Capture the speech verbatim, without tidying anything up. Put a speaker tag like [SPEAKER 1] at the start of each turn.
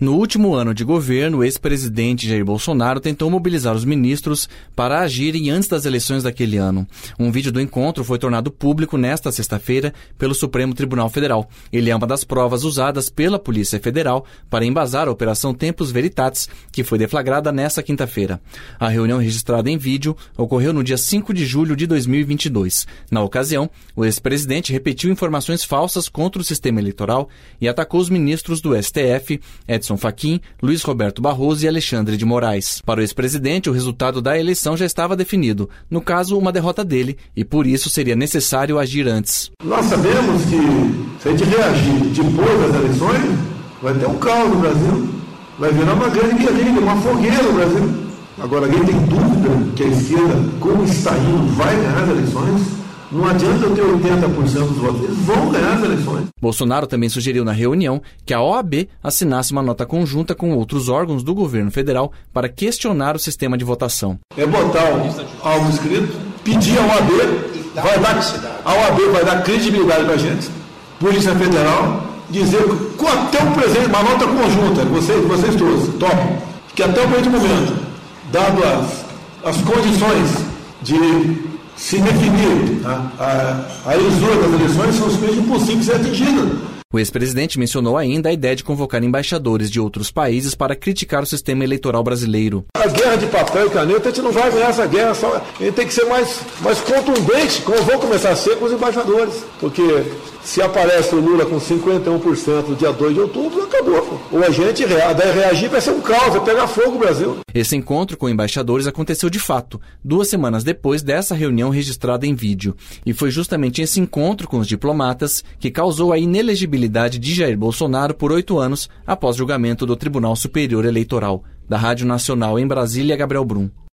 [SPEAKER 1] No último ano de governo, o ex-presidente Jair Bolsonaro tentou mobilizar os ministros para agirem antes das eleições daquele ano. Um vídeo do encontro foi tornado público nesta sexta-feira pelo Supremo Tribunal Federal. Ele é uma das provas usadas pela Polícia Federal para embasar a Operação Tempus Veritatis, que foi deflagrada nesta quinta-feira. A reunião registrada em vídeo ocorreu no dia cinco de julho de dois mil e vinte e dois. Na ocasião, o ex-presidente repetiu informações falsas contra o sistema eleitoral e atacou os ministros do S T F, Edson Fachin, Luiz Roberto Barroso e Alexandre de Moraes. Para o ex-presidente, o resultado da eleição já estava definido, no caso, uma derrota dele, e por isso seria necessário agir antes.
[SPEAKER 2] Nós sabemos que, se a gente reagir depois das eleições, vai ter um caos no Brasil, vai virar uma grande guerrilha, uma fogueira no Brasil. Agora, alguém tem dúvida que a esquerda, como está indo, vai ganhar as eleições? Não adianta eu ter oitenta por cento dos votos, eles vão ganhar as eleições.
[SPEAKER 1] Bolsonaro também sugeriu na reunião que a O A B assinasse uma nota conjunta com outros órgãos do governo federal para questionar o sistema de votação.
[SPEAKER 2] É botar algo escrito, pedir à O A B, vai dar, a O A B vai dar credibilidade para a gente, Polícia Federal, dizer que até o presente, uma nota conjunta, vocês, vocês todos, topam, que até o presente momento, dado as, as condições de se definir a, a, a lisura das eleições, são simplesmente impossíveis de ser atingidas.
[SPEAKER 1] O ex-presidente mencionou ainda a ideia de convocar embaixadores de outros países para criticar o sistema eleitoral brasileiro.
[SPEAKER 2] A guerra de papel e caneta, a gente não vai ganhar essa guerra, só, a gente tem que ser mais, mais contundente, como vão começar a ser com os embaixadores. Porque se aparece o Lula com cinquenta e um por cento no dia dois de outubro, acabou. Ou a gente rea- daí reagir vai ser um caos, vai pegar fogo o Brasil.
[SPEAKER 1] Esse encontro com embaixadores aconteceu de fato, duas semanas depois dessa reunião registrada em vídeo. E foi justamente esse encontro com os diplomatas que causou a inelegibilidade de Jair Bolsonaro por oito anos após julgamento do Tribunal Superior Eleitoral. Da Rádio Nacional em Brasília, Gabriel Brum.